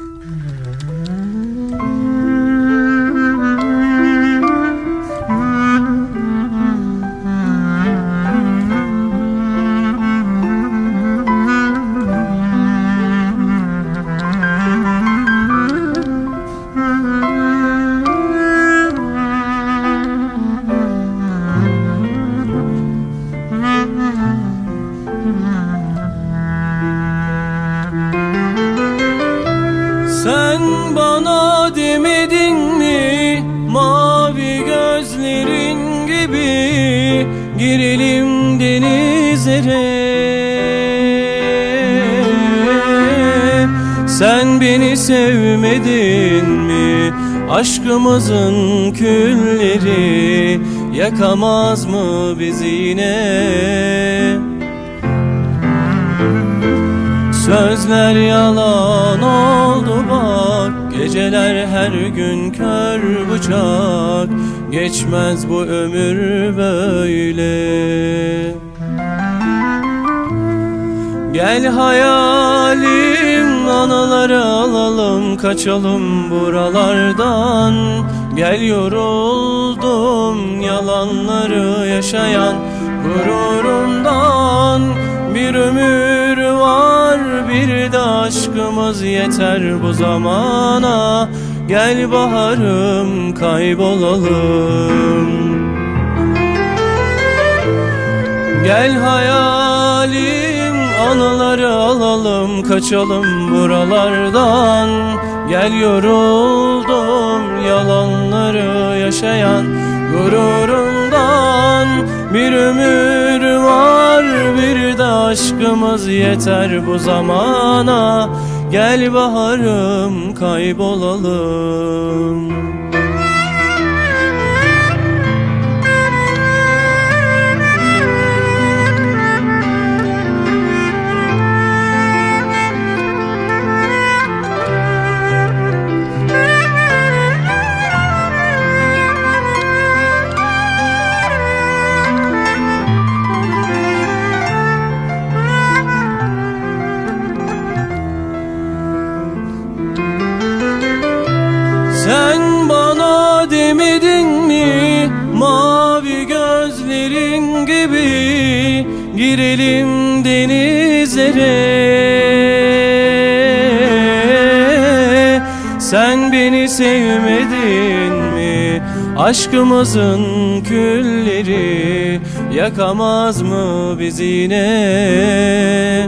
Sen bana demedin mi, mavi gözlerin gibi girelim denizlere? Sen beni sevmedin mi, aşkımızın külleri yakamaz mı bizi yine? Sözler yalan oldu bak, geceler her gün kör bıçak, geçmez bu ömür böyle. Gel hayalim, anıları alalım, kaçalım buralardan. Gel yoruldum yalanları yaşayan gururumdan. Bir ömür var, bir de aşkımız yeter bu zamana. Gel baharım, kaybolalım. Gel hayalim, anıları alalım, kaçalım buralardan. Gel yoruldum yalanları yaşayan gururumdan. Bir ömür var, bir de aşkımız yeter bu zamana. Gel baharım, kaybolalım. Sen bana demedin mi, mavi gözlerin gibi girelim denizlere? Sen beni sevmedin mi, aşkımızın külleri yakamaz mı bizi yine?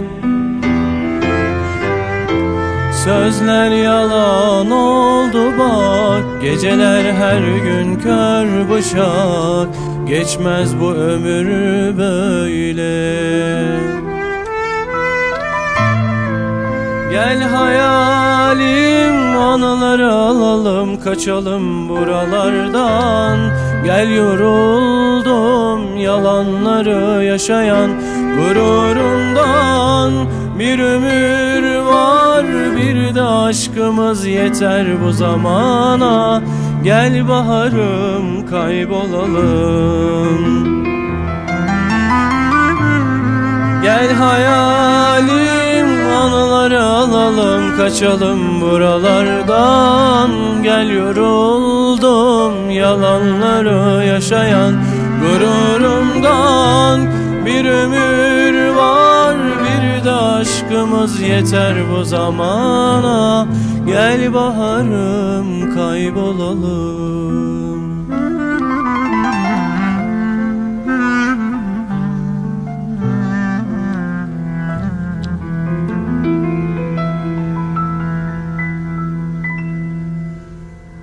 Sözler yalan oldu bak, geceler her gün kör bıçak, geçmez bu ömür böyle. Gel hayalim, anıları alalım, kaçalım buralardan. Gel yoruldum yalanları yaşayan gururumdan. Bir ömür var, bir de aşkımız yeter bu zamana. Gel baharım, kaybolalım. Gel hayalim, anıları alalım, kaçalım buralardan. Gel yoruldum yalanları yaşayan gururumdan. Bir ömür var, bir de aşkımız yeter bu zamana. Gel baharım, kaybolalım.